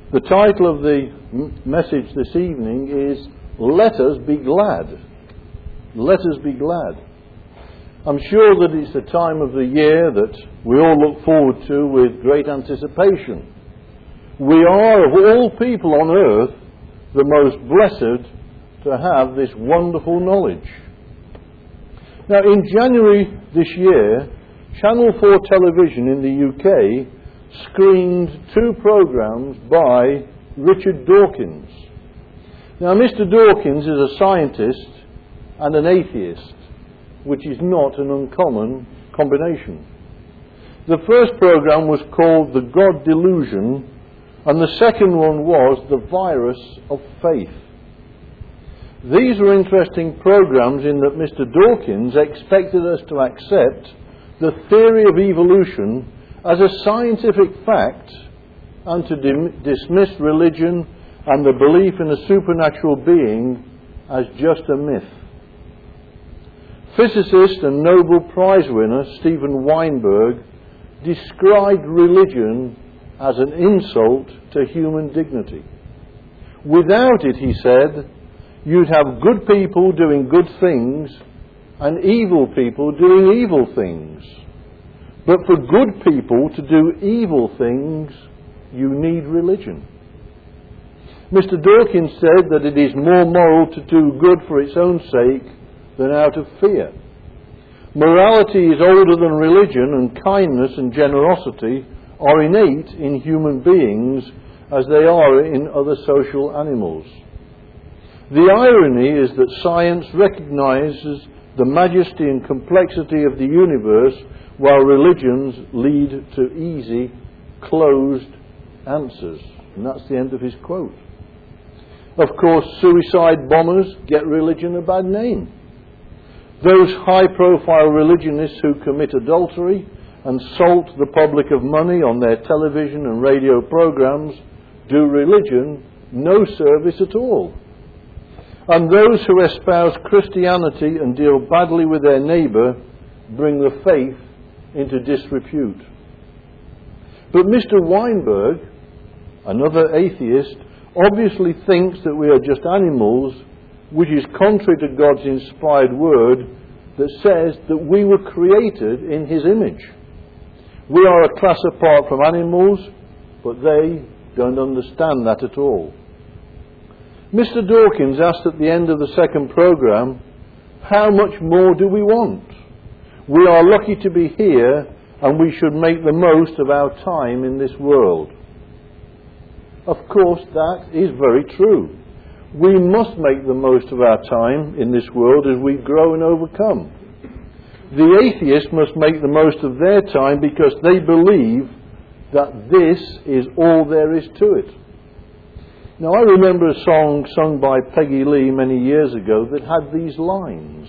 The title of the message this evening is Let Us Be Glad. Let us be glad. I'm sure that it's the time of the year that we all look forward to with great anticipation. We are, of all people on earth, the most blessed to have this wonderful knowledge. Now, in January this year, Channel 4 Television in the UK screened 2 programs by Richard Dawkins. Now, Mr. Dawkins is a scientist and an atheist, which is not an uncommon combination. The first program was called The God Delusion, and the second one was The Virus of Faith. These were interesting programs in that Mr. Dawkins expected us to accept the theory of evolution as a scientific fact and to dismiss religion and the belief in a supernatural being as just a myth. Physicist and Nobel Prize winner Steven Weinberg described religion as an insult to human dignity. Without it, he said, you'd have good people doing good things and evil people doing evil things. But for good people to do evil things, you need religion. Mr. Dawkins said that it is more moral to do good for its own sake than out of fear. Morality is older than religion, and kindness and generosity are innate in human beings as they are in other social animals. The irony is that science recognizes the majesty and complexity of the universe, while religions lead to easy, closed answers. And that's the end of his quote. Of course, suicide bombers get religion a bad name. Those high-profile religionists who commit adultery and salt the public of money on their television and radio programs do religion no service at all. And those who espouse Christianity and deal badly with their neighbour bring the faith into disrepute. But Mr. Weinberg, another atheist, obviously thinks that we are just animals, which is contrary to God's inspired word that says that we were created in His image. We are a class apart from animals, but they don't understand that at all. Mr. Dawkins asked at the end of the second program, how much more do we want? We are lucky to be here, and we should make the most of our time in this world. Of course, that is very true. We must make the most of our time in this world as we grow and overcome. The atheist must make the most of their time because they believe that this is all there is to it. Now, I remember a song sung by Peggy Lee many years ago that had these lines.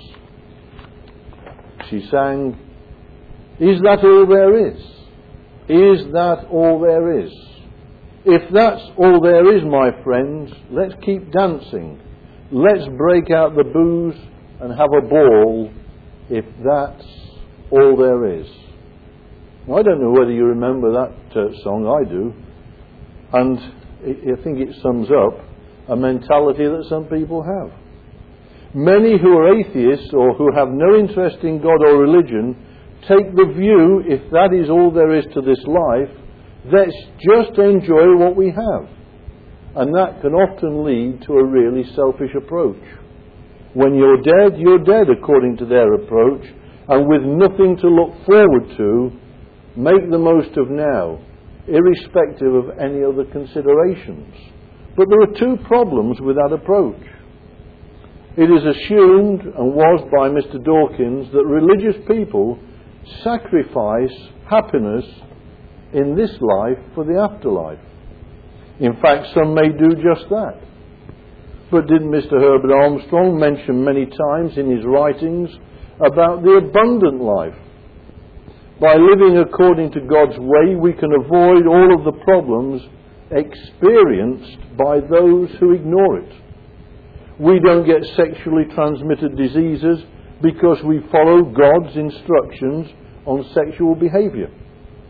She sang, "Is that all there is? Is that all there is? If that's all there is, my friends, let's keep dancing. Let's break out the booze and have a ball, if that's all there is." Now, I don't know whether you remember that song. I do. And I think it sums up a mentality that some people have. Many who are atheists or who have no interest in God or religion take the view, if that is all there is to this life, let's just enjoy what we have. And that can often lead to a really selfish approach. When you're dead according to their approach, and with nothing to look forward to, make the most of now, irrespective of any other considerations. But there are 2 problems with that approach. It is assumed, and was by Mr. Dawkins, that religious people sacrifice happiness in this life for the afterlife. In fact, some may do just that. But didn't Mr. Herbert Armstrong mention many times in his writings about the abundant life? By living according to God's way, we can avoid all of the problems experienced by those who ignore it. We don't get sexually transmitted diseases because we follow God's instructions on sexual behavior.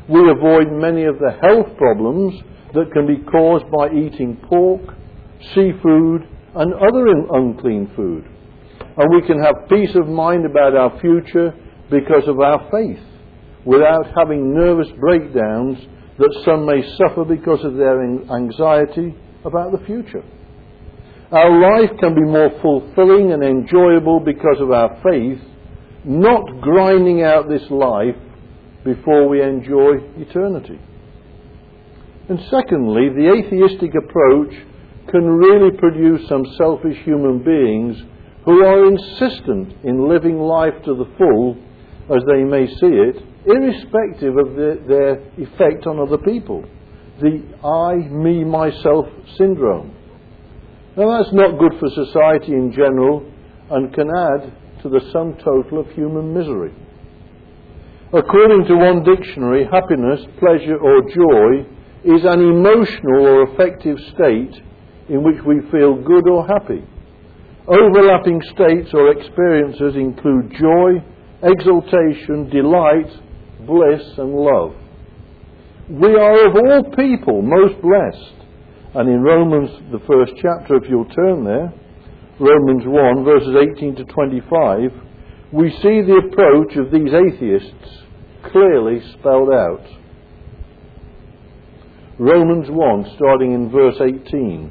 We avoid many of the health problems that can be caused by eating pork, seafood, and other unclean food. And we can have peace of mind about our future because of our faith, without having nervous breakdowns that some may suffer because of their anxiety about the future. Our life can be more fulfilling and enjoyable because of our faith, not grinding out this life before we enjoy eternity. And secondly, the atheistic approach can really produce some selfish human beings who are insistent in living life to the full as they may see it, irrespective of their effect on other people. The I, me, myself syndrome. Now that's not good for society in general and can add to the sum total of human misery. According to one dictionary, happiness, pleasure or joy is an emotional or affective state in which we feel good or happy. Overlapping states or experiences include joy, exultation, delight, bliss and love. We are of all people most blessed. And in Romans, the first chapter, if you'll turn there, Romans 1, verses 18 to 25, we see the approach of these atheists clearly spelled out. Romans 1, starting in verse 18.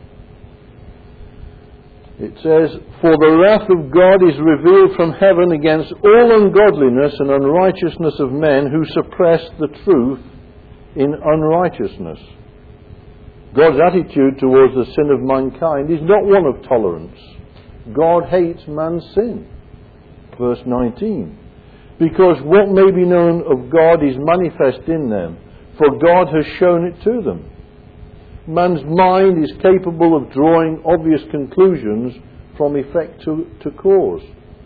It says, "For the wrath of God is revealed from heaven against all ungodliness and unrighteousness of men who suppress the truth in unrighteousness." God's attitude towards the sin of mankind is not one of tolerance. God hates man's sin. Verse 19. "Because what may be known of God is manifest in them, for God has shown it to them." Man's mind is capable of drawing obvious conclusions from effect to cause.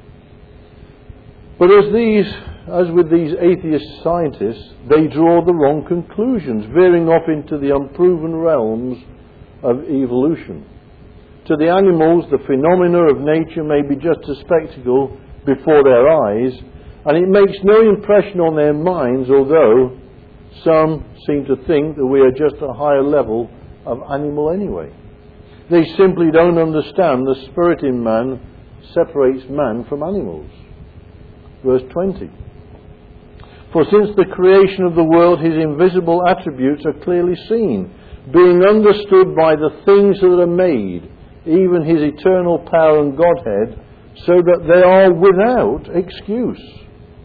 But as with these atheist scientists, they draw the wrong conclusions, veering off into the unproven realms of evolution. To the animals, the phenomena of nature may be just a spectacle before their eyes, and it makes no impression on their minds, although some seem to think that we are just a higher level of animal anyway. They simply don't understand the spirit in man separates man from animals. Verse 20. "For since the creation of the world his invisible attributes are clearly seen, being understood by the things that are made, even his eternal power and Godhead, so that they are without excuse."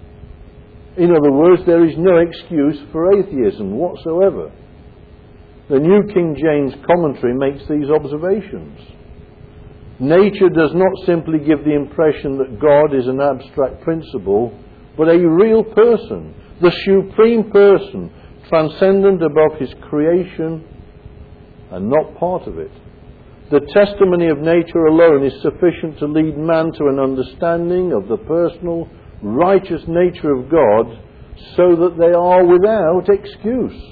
In other words, there is no excuse for atheism whatsoever. The New King James Commentary makes these observations. Nature does not simply give the impression that God is an abstract principle, but a real person, the supreme person, transcendent above his creation and not part of it. The testimony of nature alone is sufficient to lead man to an understanding of the personal, righteous nature of God, so that they are without excuse.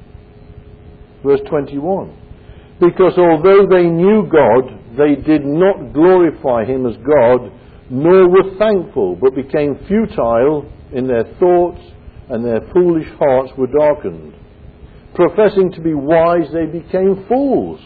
Verse 21. "Because although they knew God, they did not glorify him as God, nor were thankful, but became futile in their thoughts, and their foolish hearts were darkened. Professing to be wise, they became fools.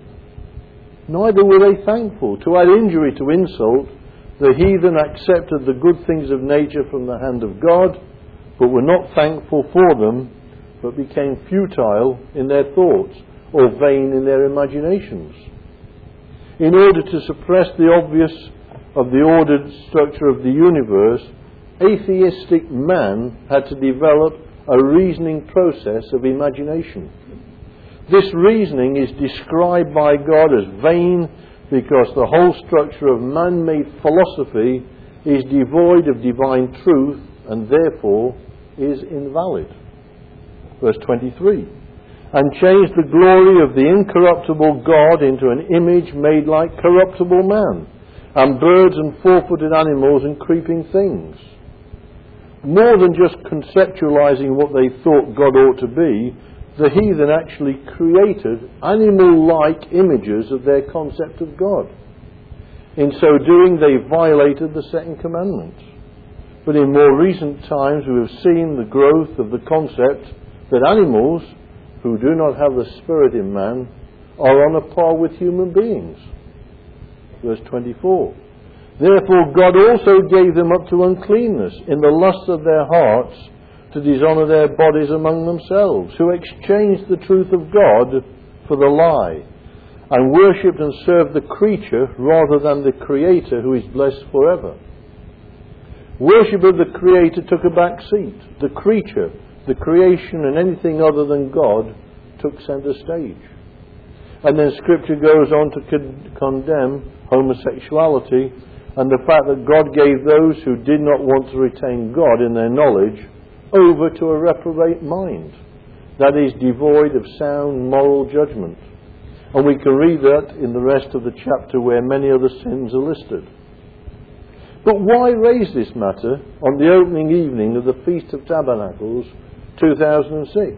Neither were they thankful. To add injury to insult, the heathen accepted the good things of nature from the hand of God, but were not thankful for them, but became futile in their thoughts, or vain in their imaginations." In order to suppress the obvious of the ordered structure of the universe, atheistic man had to develop a reasoning process of imagination. This reasoning is described by God as vain because the whole structure of man-made philosophy is devoid of divine truth and therefore is invalid. Verse 23. "And changed the glory of the incorruptible God into an image made like corruptible man, and birds and four-footed animals and creeping things." More than just conceptualizing what they thought God ought to be, the heathen actually created animal-like images of their concept of God. In so doing, they violated the second commandment. But in more recent times we have seen the growth of the concept that animals who do not have the Spirit in man are on a par with human beings. Verse 24. Therefore God also gave them up to uncleanness in the lust of their hearts, to dishonour their bodies among themselves, who exchanged the truth of God for the lie, and worshipped and served the creature rather than the Creator, who is blessed forever. Worship of the Creator took a back seat. The creature, the creation, and anything other than God took centre stage. And then Scripture goes on to condemn homosexuality and the fact that God gave those who did not want to retain God in their knowledge over to a reprobate mind, that is, devoid of sound moral judgment. And we can read that in the rest of the chapter where many other sins are listed. But why raise this matter on the opening evening of the Feast of Tabernacles 2006?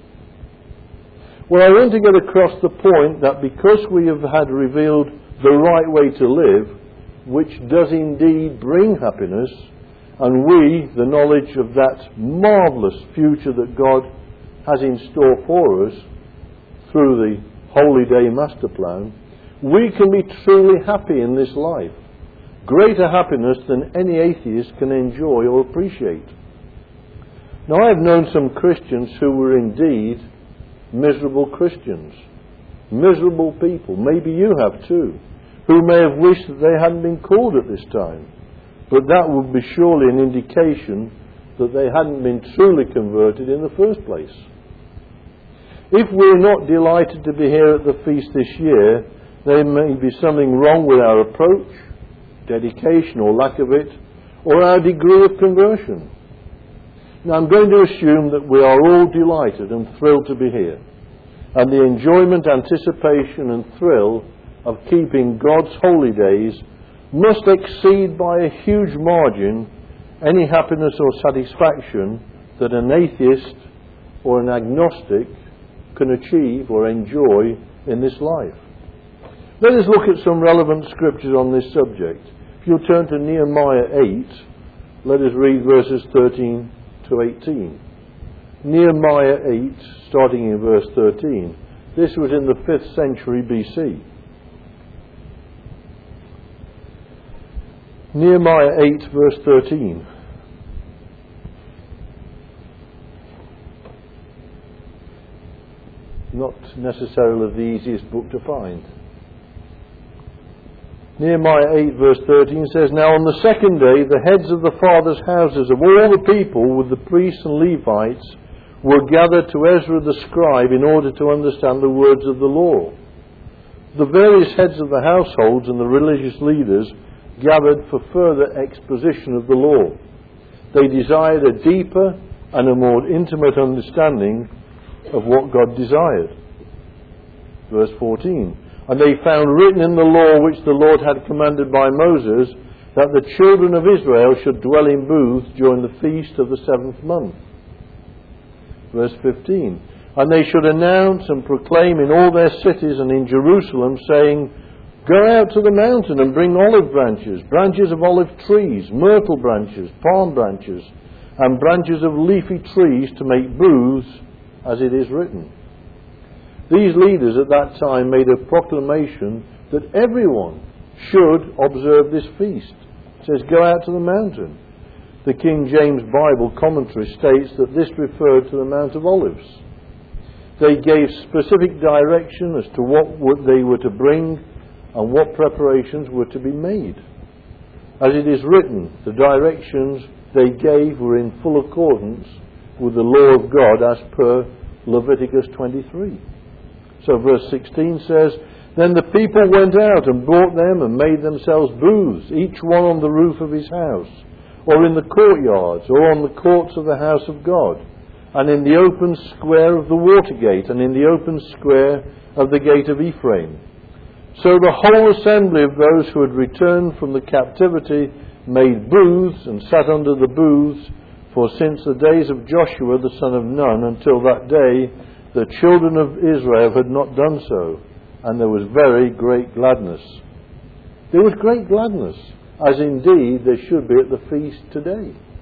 Well, I want to get across the point that because we have had revealed the right way to live, which does indeed bring happiness, and we, the knowledge of that marvellous future that God has in store for us through the Holy Day Master Plan, we can be truly happy in this life. Greater happiness than any atheist can enjoy or appreciate. Now, I have known some Christians who were indeed miserable Christians, miserable people. Maybe you have too, who may have wished that they hadn't been called at this time. But that would be surely an indication that they hadn't been truly converted in the first place. If we're not delighted to be here at the feast this year, there may be something wrong with our approach, dedication or lack of it, or our degree of conversion. Now, I'm going to assume that we are all delighted and thrilled to be here, and the enjoyment, anticipation and thrill of keeping God's holy days must exceed by a huge margin any happiness or satisfaction that an atheist or an agnostic can achieve or enjoy in this life. Let us look at some relevant scriptures on this subject. If you'll turn to Nehemiah 8, let us read verses 13 to 18. Nehemiah 8, starting in verse 13. This was in the 5th century BC. Nehemiah 8, verse 13. Not necessarily the easiest book to find. Nehemiah 8, verse 13 says, Now on the second day the heads of the fathers' houses of all the people with the priests and Levites were gathered to Ezra the scribe in order to understand the words of the law. The various heads of the households and the religious leaders gathered for further exposition of the law. They desired a deeper and a more intimate understanding of what God desired. Verse 14. And they found written in the law which the Lord had commanded by Moses that the children of Israel should dwell in booths during the feast of the 7th month. Verse 15. And they should announce and proclaim in all their cities and in Jerusalem, saying, Go out to the mountain and bring olive branches, branches of olive trees, myrtle branches, palm branches, and branches of leafy trees to make booths, as it is written. These leaders at that time made a proclamation that everyone should observe this feast. It says, Go out to the mountain. The King James Bible commentary states that this referred to the Mount of Olives. They gave specific direction as to what they were to bring and what preparations were to be made. As it is written, the directions they gave were in full accordance with the law of God as per Leviticus 23. So verse 16 says, Then the people went out and brought them and made themselves booths, each one on the roof of his house, or in the courtyards, or on the courts of the house of God, and in the open square of the water gate, and in the open square of the gate of Ephraim. So the whole assembly of those who had returned from the captivity made booths and sat under the booths, for since the days of Joshua the son of Nun until that day, the children of Israel had not done so, and there was very great gladness. There was great gladness, as indeed there should be at the feast today.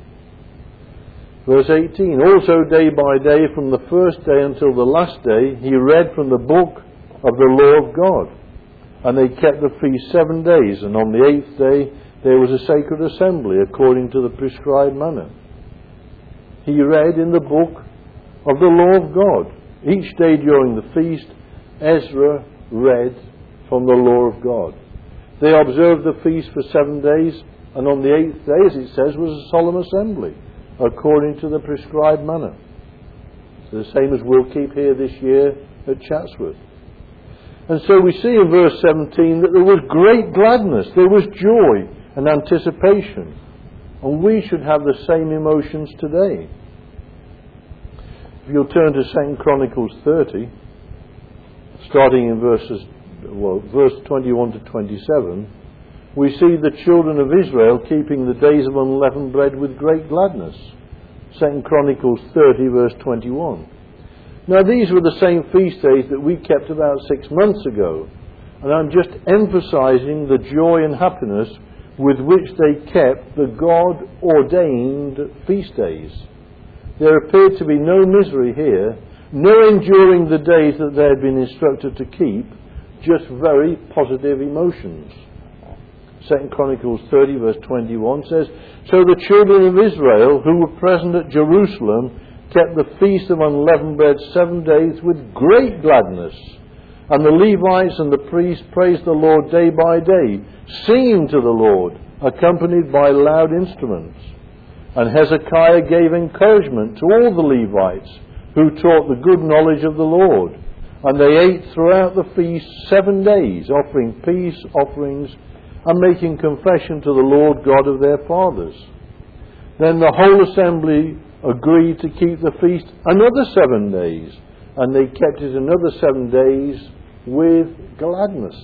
Verse 18, also day by day, from the first day until the last day, he read from the book of the law of God. And they kept the feast 7 days, and on the 8th day there was a sacred assembly according to the prescribed manner. He read in the book of the law of God. Each day during the feast, Ezra read from the law of God. They observed the feast for 7 days, and on the 8th day, as it says, was a solemn assembly according to the prescribed manner. So the same as we'll keep here this year at Chatsworth. And so we see in verse 17 that there was great gladness, there was joy and anticipation. And we should have the same emotions today. If you'll turn to 2 Chronicles 30, starting in verse 21 to 27, we see the children of Israel keeping the days of unleavened bread with great gladness. 2 Chronicles 30, verse 21. Now these were the same feast days that we kept about 6 months ago, and I'm just emphasizing the joy and happiness with which they kept the God-ordained feast days. There appeared to be no misery here, no enduring the days that they had been instructed to keep, just very positive emotions. 2 Chronicles 30 verse 21 says, so the children of Israel who were present at Jerusalem kept the feast of unleavened bread 7 days with great gladness. And the Levites and the priests praised the Lord day by day, singing to the Lord, accompanied by loud instruments. And Hezekiah gave encouragement to all the Levites who taught the good knowledge of the Lord. And they ate throughout the feast 7 days, offering peace offerings and making confession to the Lord God of their fathers. Then the whole assembly agreed to keep the feast another 7 days, and they kept it another 7 days with gladness.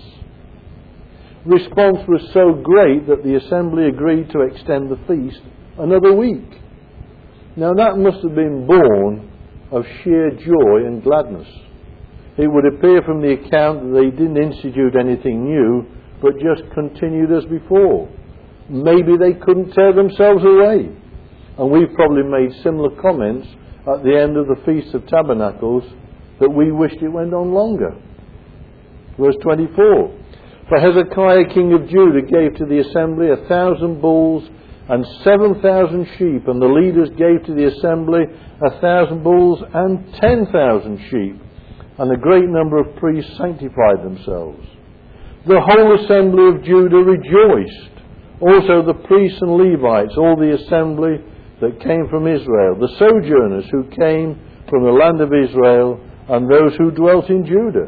Response was so great that the assembly agreed to extend the feast another week. Now that must have been born of sheer joy and gladness. It would appear from the account that they didn't institute anything new, but just continued as before. Maybe they couldn't tear themselves away. And we've probably made similar comments at the end of the Feast of Tabernacles that we wished it went on longer. Verse 24. For Hezekiah king of Judah gave to the assembly 1,000 bulls and 7,000 sheep, and the leaders gave to the assembly 1,000 bulls and 10,000 sheep, and a great number of priests sanctified themselves. The whole assembly of Judah rejoiced, also the priests and Levites, all the assembly that came from Israel, the sojourners who came from the land of Israel, and those who dwelt in Judah.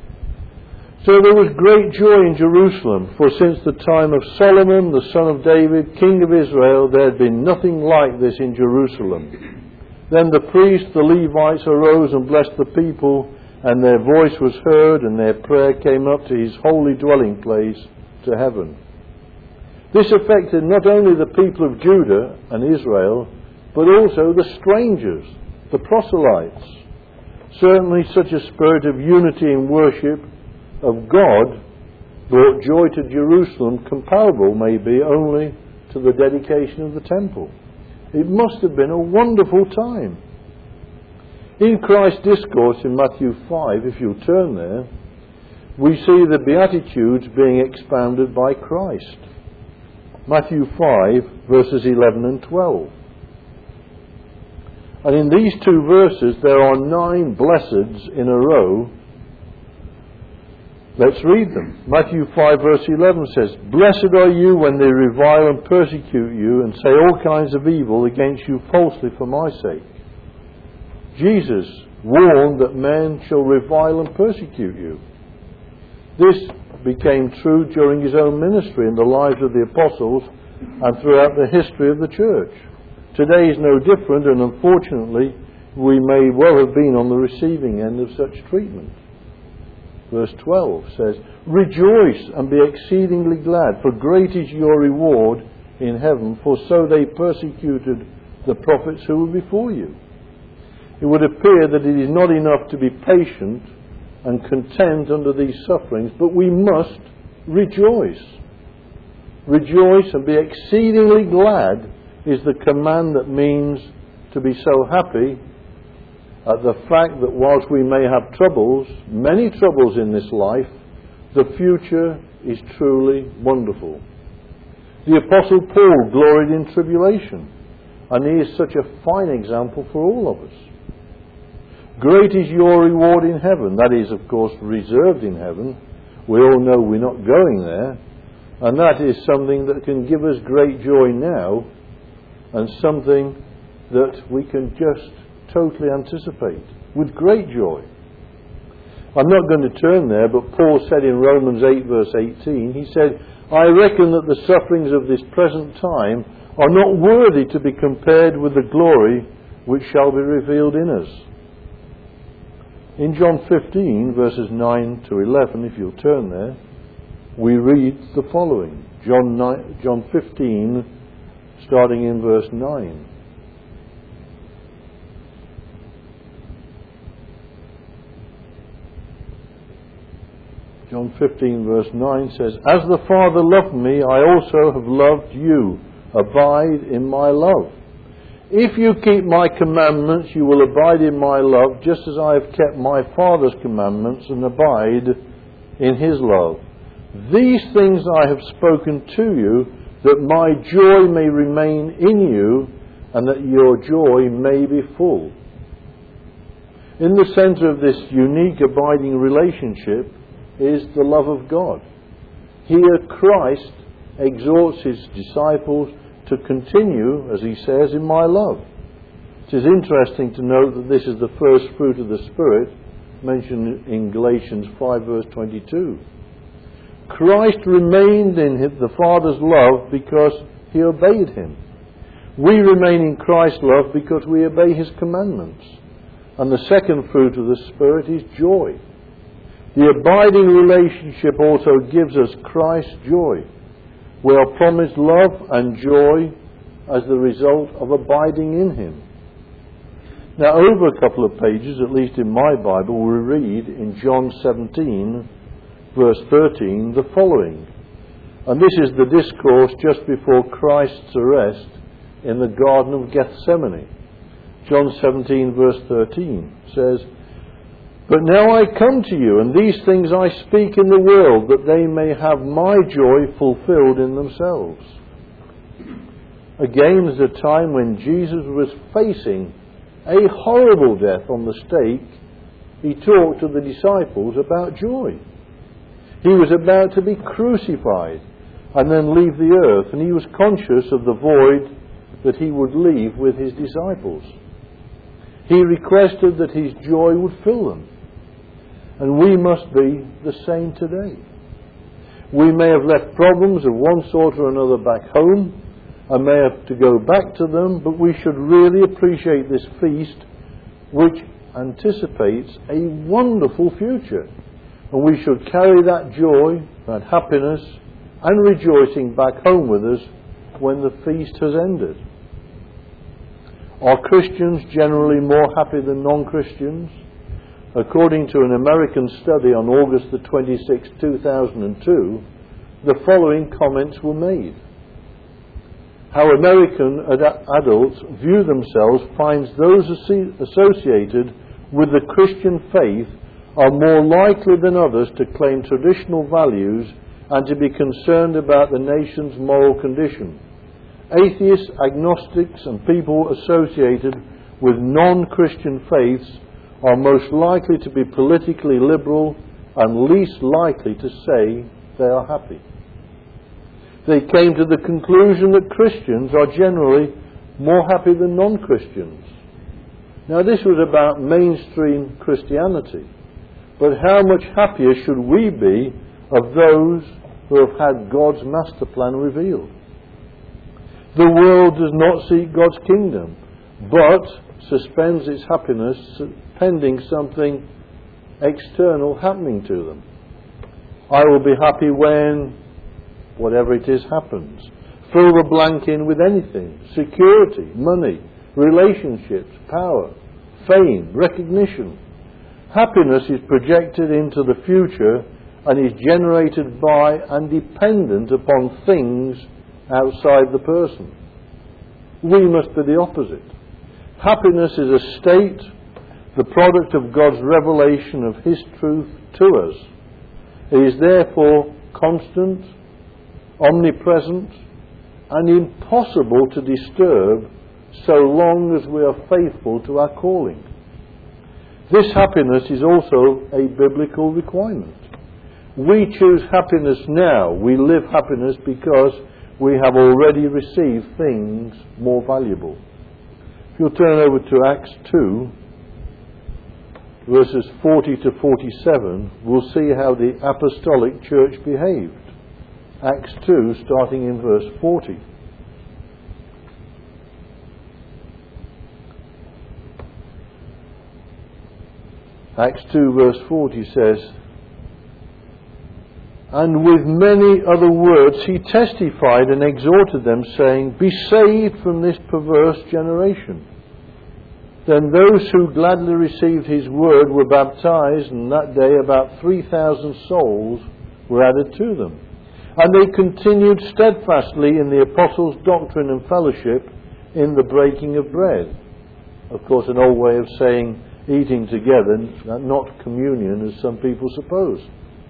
So there was great joy in Jerusalem, for since the time of Solomon, the son of David, king of Israel, there had been nothing like this in Jerusalem. Then the priests, the Levites, arose and blessed the people, and their voice was heard, and their prayer came up to his holy dwelling place, to heaven. This affected not only the people of Judah and Israel, but also the strangers, the proselytes. Certainly such a spirit of unity in worship of God brought joy to Jerusalem comparable, maybe, only to the dedication of the temple. It must have been a wonderful time. In Christ's discourse in Matthew 5, if you'll turn there, we see the Beatitudes being expounded by Christ. Matthew 5, verses 11 and 12. And in these 2 verses, there are 9 blesseds in a row. Let's read them. Matthew 5, verse 11 says, Blessed are you when they revile and persecute you and say all kinds of evil against you falsely for my sake. Jesus warned that men shall revile and persecute you. This became true during his own ministry in the lives of the apostles and throughout the history of the church. Today is no different, and unfortunately we may well have been on the receiving end of such treatment. Verse 12 says, Rejoice and be exceedingly glad, for great is your reward in heaven, for so they persecuted the prophets who were before you. It would appear that it is not enough to be patient and content under these sufferings, but we must rejoice. Rejoice and be exceedingly glad is the command that means to be so happy at the fact that whilst we may have troubles, many troubles in this life, the future is truly wonderful. The Apostle Paul gloried in tribulation, and he is such a fine example for all of us. Great is your reward in heaven. That is, of course, reserved in heaven. We all know we're not going there, and that is something that can give us great joy now, and something that we can just totally anticipate with great joy. I'm not going to turn there, but Paul said in Romans 8 verse 18, he said, I reckon that the sufferings of this present time are not worthy to be compared with the glory which shall be revealed in us. In John 15 verses 9 to 11, if you'll turn there, we read the following. John 15, starting in verse 9. John 15 verse 9 says, As the Father loved me, I also have loved you. Abide in my love. If you keep my commandments, you will abide in my love, just as I have kept my Father's commandments and abide in his love. These things I have spoken to you, that my joy may remain in you, and that your joy may be full. In the centre of this unique abiding relationship is the love of God. Here Christ exhorts his disciples to continue, as he says, in my love. It is interesting to note that this is the first fruit of the Spirit mentioned in Galatians 5 verse 22. Christ remained in the Father's love because he obeyed him. We remain in Christ's love because we obey his commandments. And the second fruit of the Spirit is joy. The abiding relationship also gives us Christ's joy. We are promised love and joy as the result of abiding in him. Now, over a couple of pages, at least in my Bible, we read in John 17, verse 13, the following. And this is the discourse just before Christ's arrest in the Garden of Gethsemane. John 17, verse 13 says, But now I come to you, and these things I speak in the world, that they may have my joy fulfilled in themselves. Again, there's a time when Jesus was facing a horrible death on the stake. He talked to the disciples about joy. He was about to be crucified and then leave the earth, and he was conscious of the void that he would leave with his disciples. He requested that his joy would fill them. And we must be the same today. We may have left problems of one sort or another back home, and may have to go back to them, but we should really appreciate this feast, which anticipates a wonderful future. And we should carry that joy, that happiness, and rejoicing back home with us when the feast has ended. Are Christians generally more happy than non-Christians? According to an American study on August the 26th, 2002, the following comments were made. How American adults view themselves finds those associated with the Christian faith are more likely than others to claim traditional values and to be concerned about the nation's moral condition. Atheists, agnostics, and people associated with non-Christian faiths are most likely to be politically liberal and least likely to say they are happy. They came to the conclusion that Christians are generally more happy than non-Christians. Now, this was about mainstream Christianity, but how much happier should we be of those who have had God's master plan revealed? The world does not seek God's kingdom, but suspends its happiness pending something external happening to them. I will be happy when whatever it is happens. Fill the blank in with anything. Security, money, relationships, power, fame, recognition. Happiness is projected into the future and is generated by and dependent upon things outside the person. We must be the opposite. Happiness is a state, the product of God's revelation of His truth to us. It is therefore constant, omnipresent, and impossible to disturb so long as we are faithful to our calling. This happiness is also a biblical requirement. We choose happiness now. We live happiness because we have already received things more valuable. If you'll turn over to Acts 2, verses 40 to 47, we'll see how the apostolic church behaved. Acts 2, starting in verse 40. Acts 2, verse 40 says, "And with many other words he testified and exhorted them, saying, Be saved from this perverse generation. Then those who gladly received his word were baptized, and that day about 3,000 souls were added to them. And they continued steadfastly in the apostles' doctrine and fellowship, in the breaking of bread." Of course, an old way of saying eating together, not communion as some people suppose.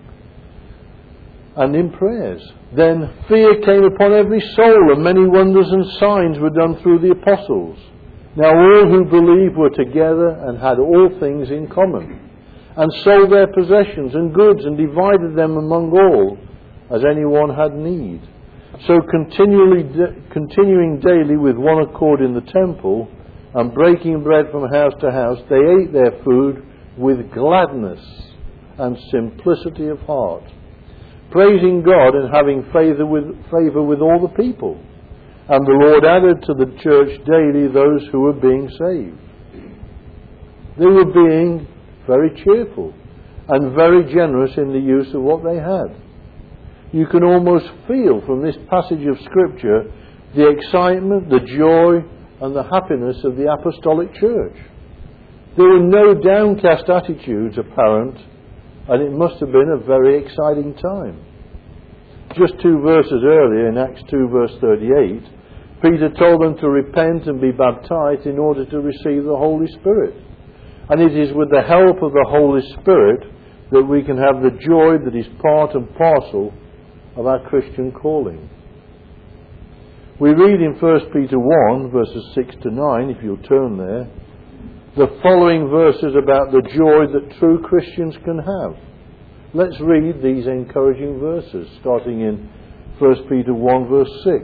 "And in prayers. Then fear came upon every soul, and many wonders and signs were done through the apostles. Now all who believed were together and had all things in common, and sold their possessions and goods, and divided them among all, as anyone had need. So continuing daily with one accord in the temple, and breaking bread from house to house, they ate their food with gladness and simplicity of heart, praising God and having favour with all the people. And the Lord added to the church daily those who were being saved." They were being very cheerful and very generous in the use of what they had. You can almost feel from this passage of Scripture the excitement, the joy, and the happiness of the apostolic church. There were no downcast attitudes apparent, and it must have been a very exciting time. Just 2 verses earlier, in Acts 2 verse 38, Peter told them to repent and be baptized in order to receive the Holy Spirit. And it is with the help of the Holy Spirit that we can have the joy that is part and parcel of our Christian calling. We read in 1 Peter 1, verses 6 to 9, if you'll turn there, the following verses about the joy that true Christians can have. Let's read these encouraging verses, starting in 1 Peter 1, verse 6.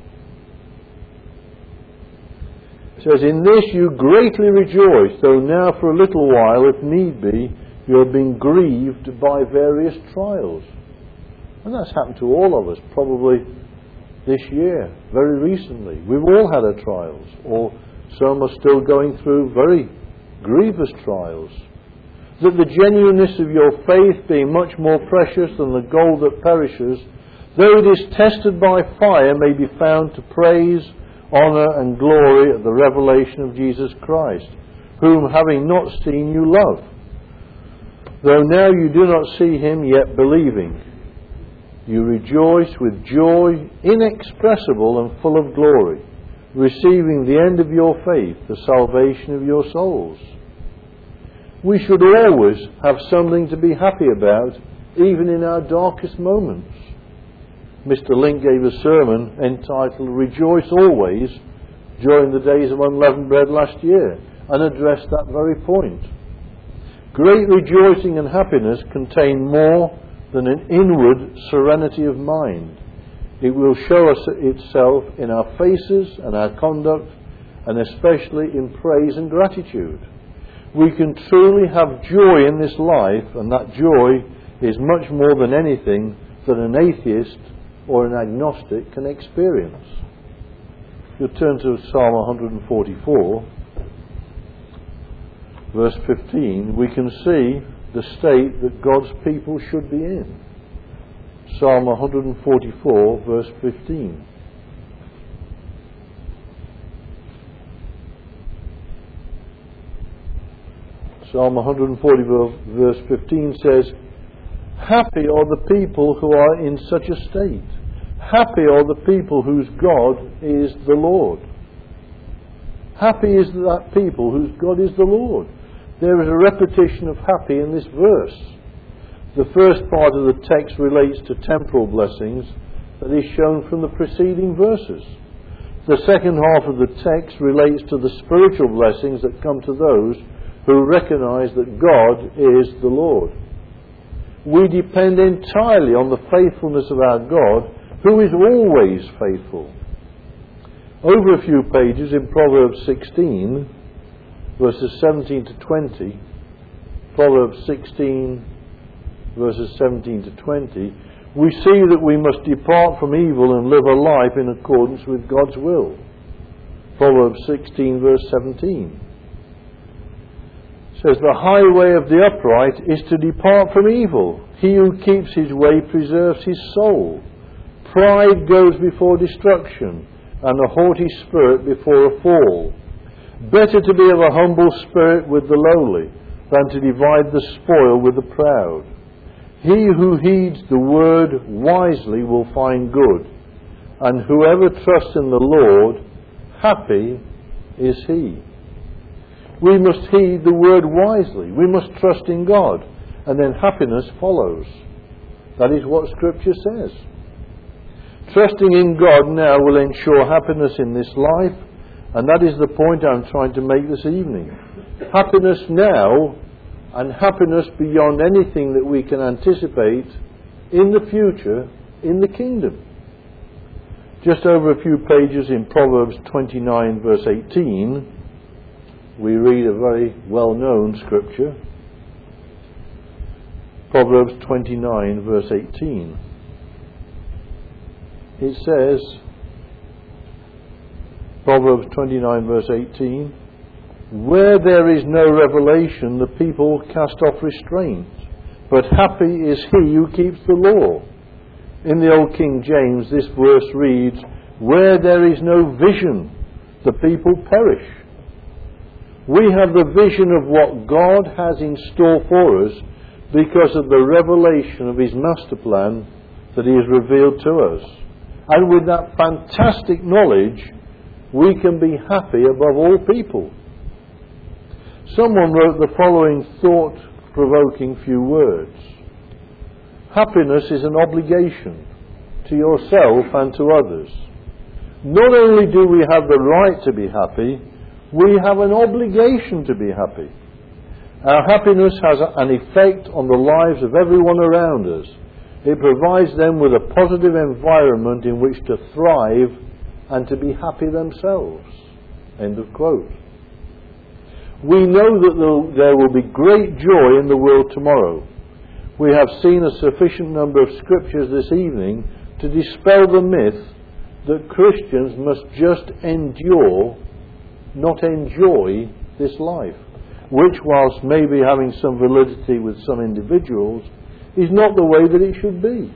It says, "In this you greatly rejoice, though now for a little while, if need be, you have been grieved by various trials." And that's happened to all of us, probably this year, very recently. We've all had our trials, or some are still going through very grievous trials. "That the genuineness of your faith, being much more precious than the gold that perishes, though it is tested by fire, may be found to praise, honour and glory at the revelation of Jesus Christ, whom having not seen you love, though now you do not see him, yet believing, you rejoice with joy inexpressible and full of glory, receiving the end of your faith, the salvation of your souls." We should always have something to be happy about, even in our darkest moments. Mr. Link gave a sermon entitled "Rejoice Always" during the days of unleavened bread last year, and addressed that very point. Great rejoicing and happiness contain more than an inward serenity of mind. It will show us itself in our faces and our conduct, and especially in praise and gratitude. We can truly have joy in this life, and that joy is much more than anything that an atheist or an agnostic can experience. You'll turn to Psalm 144, verse 15. We can see the state that God's people should be in. Psalm 144, verse 15. Psalm 140, verse 15 says, "Happy are the people who are in such a state. Happy are the people whose God is the Lord." Happy is that people whose God is the Lord. There is a repetition of happy in this verse. The first part of the text relates to temporal blessings that is shown from the preceding verses. The second half of the text relates to the spiritual blessings that come to those who recognize that God is the Lord. We depend entirely on the faithfulness of our God, who is always faithful. Over a few pages in Proverbs 16, verses 17 to 20, Proverbs 16, verses 17 to 20, we see that we must depart from evil and live a life in accordance with God's will. Proverbs 16, verse 17 says, "The highway of the upright is to depart from evil. He who keeps his way preserves his soul. Pride goes before destruction, and a haughty spirit before a fall. Better to be of a humble spirit with the lowly than to divide the spoil with the proud. He who heeds the word wisely will find good, and whoever trusts in the Lord, happy is he." We must heed the word wisely. We must trust in God, and then happiness follows. That is what Scripture says. Trusting in God now will ensure happiness in this life, and that is the point I'm trying to make this evening. Happiness now, and happiness beyond anything that we can anticipate in the future in the kingdom. Just over a few pages in Proverbs 29, verse 18, we read a very well-known scripture. Proverbs 29, verse 18. It says, Proverbs 29, verse 18, "Where there is no revelation, the people cast off restraint, but happy is he who keeps the law." In the Old King James, this verse reads, "Where there is no vision, the people perish." We have the vision of what God has in store for us because of the revelation of his master plan that he has revealed to us. And with that fantastic knowledge, we can be happy above all people. Someone wrote the following thought-provoking few words. Happiness is an obligation to yourself and to others. Not only do we have the right to be happy, we have an obligation to be happy. Our happiness has an effect on the lives of everyone around us. It provides them with a positive environment in which to thrive and to be happy themselves. End of quote. We know that there will be great joy in the world tomorrow. We have seen a sufficient number of scriptures this evening to dispel the myth that Christians must just endure, not enjoy this life, which, whilst maybe having some validity with some individuals, is not the way that it should be.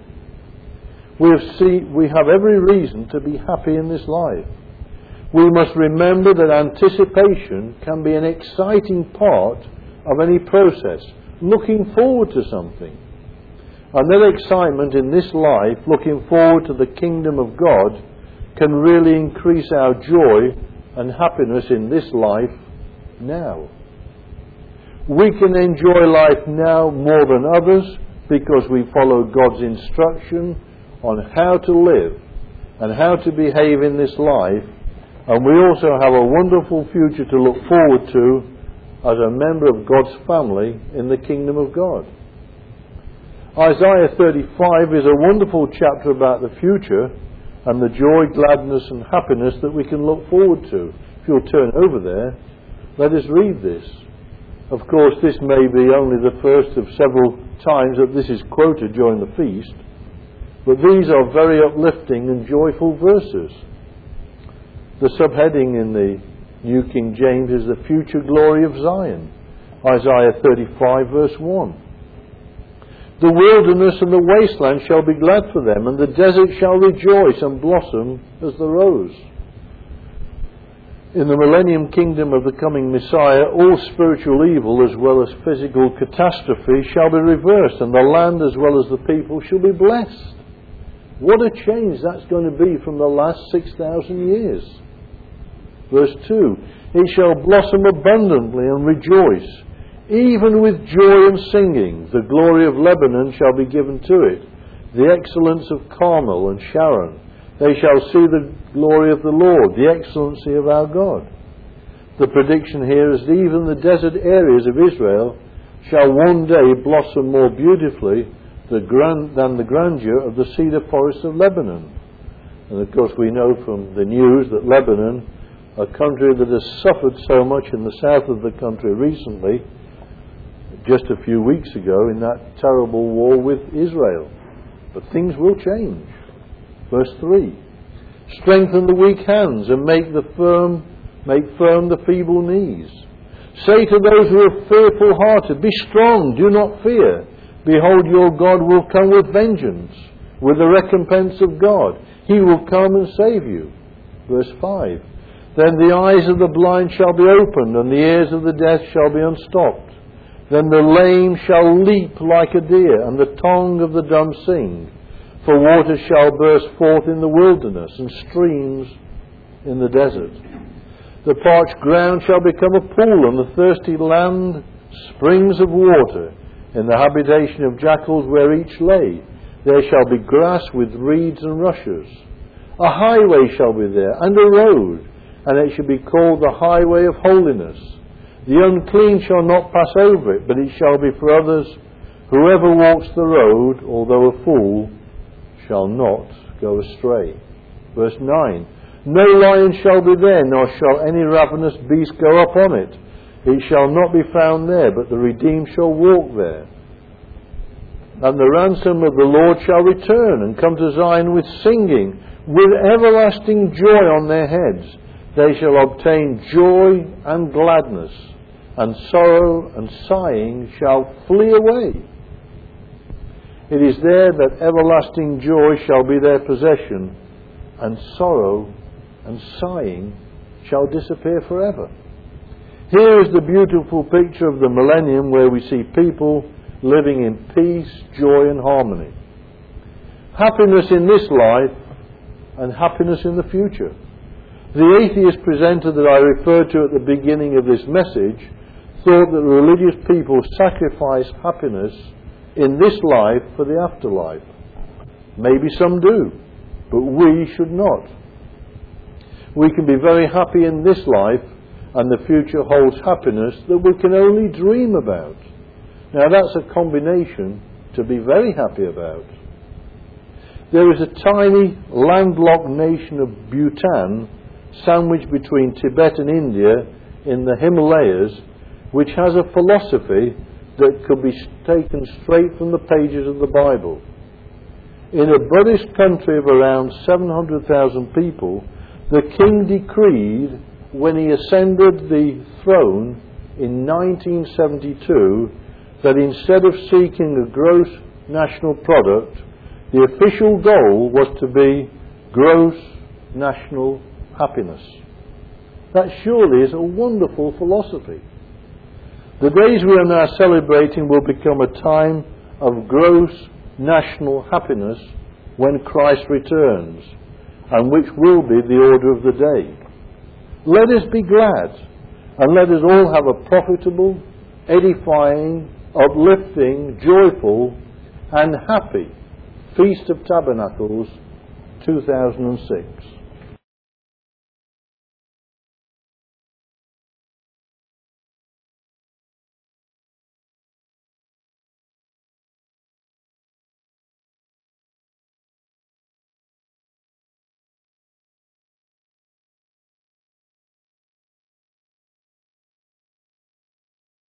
We have every reason to be happy in this life. We must remember that anticipation can be an exciting part of any process, looking forward to something. And that excitement in this life, looking forward to the kingdom of God, can really increase our joy and happiness in this life now. We can enjoy life now more than others because we follow God's instruction on how to live and how to behave in this life, and we also have a wonderful future to look forward to as a member of God's family in the kingdom of God. Isaiah 35 is a wonderful chapter about the future and the joy, gladness and happiness that we can look forward to. If you'll turn over there, let us read this. Of course, this may be only the first of several times that this is quoted during the feast, but these are very uplifting and joyful verses. The subheading in the New King James is the future glory of Zion. Isaiah 35 verse 1. "The wilderness and the wasteland shall be glad for them, and the desert shall rejoice and blossom as the rose." In the millennium kingdom of the coming Messiah, all spiritual evil as well as physical catastrophe shall be reversed, and the land as well as the people shall be blessed. What a change that's going to be from the last 6,000 years. Verse 2, It shall blossom abundantly and rejoice, even with joy and singing. The glory of Lebanon shall be given to it, the excellence of Carmel and Sharon. They shall see the glory of the Lord, the excellency of our God. The prediction here is that even the desert areas of Israel shall one day blossom more beautifully than the grandeur of the cedar forest of Lebanon. And of course we know from the news that Lebanon, a country that has suffered so much in the south of the country recently, just a few weeks ago in that terrible war with Israel. But things will change. Verse 3. Strengthen the weak hands and make firm the feeble knees. Say to those who are fearful-hearted, be strong, do not fear. Behold, your God will come with vengeance, with the recompense of God. He will come and save you. Verse 5. Then the eyes of the blind shall be opened, and the ears of the deaf shall be unstopped. Then the lame shall leap like a deer, and the tongue of the dumb sing. For waters shall burst forth in the wilderness, and streams in the desert. The parched ground shall become a pool, and the thirsty land springs of water. In the habitation of jackals where each lay, there shall be grass with reeds and rushes. A highway shall be there, and a road, and it shall be called the highway of holiness. The unclean shall not pass over it, but it shall be for others. Whoever walks the road, although a fool, shall not go astray. Verse 9. No lion shall be there, nor shall any ravenous beast go up on it. It shall not be found there, but the redeemed shall walk there. And the ransom of the Lord shall return, and come to Zion with singing, with everlasting joy on their heads. They shall obtain joy and gladness, and sorrow and sighing shall flee away. It is there that everlasting joy shall be their possession, and sorrow and sighing shall disappear forever. Here is the beautiful picture of the millennium, where we see people living in peace, joy and harmony. Happiness in this life and happiness in the future. The atheist presenter that I referred to at the beginning of this message thought that religious people sacrifice happiness in this life for the afterlife. Maybe some do, but we should not. We can be very happy in this life, and the future holds happiness that we can only dream about. Now that's a combination to be very happy about. There is a tiny landlocked nation of Bhutan, sandwiched between Tibet and India in the Himalayas, which has a philosophy that could be taken straight from the pages of the Bible. In a Buddhist country of around 700,000 people, the king decreed, when he ascended the throne in 1972, that instead of seeking a gross national product, the official goal was to be gross national happiness. That surely is a wonderful philosophy. The days we are now celebrating will become a time of gross national happiness when Christ returns, and which will be the order of the day. Let us be glad, and let us all have a profitable, edifying, uplifting, joyful and happy Feast of Tabernacles 2006.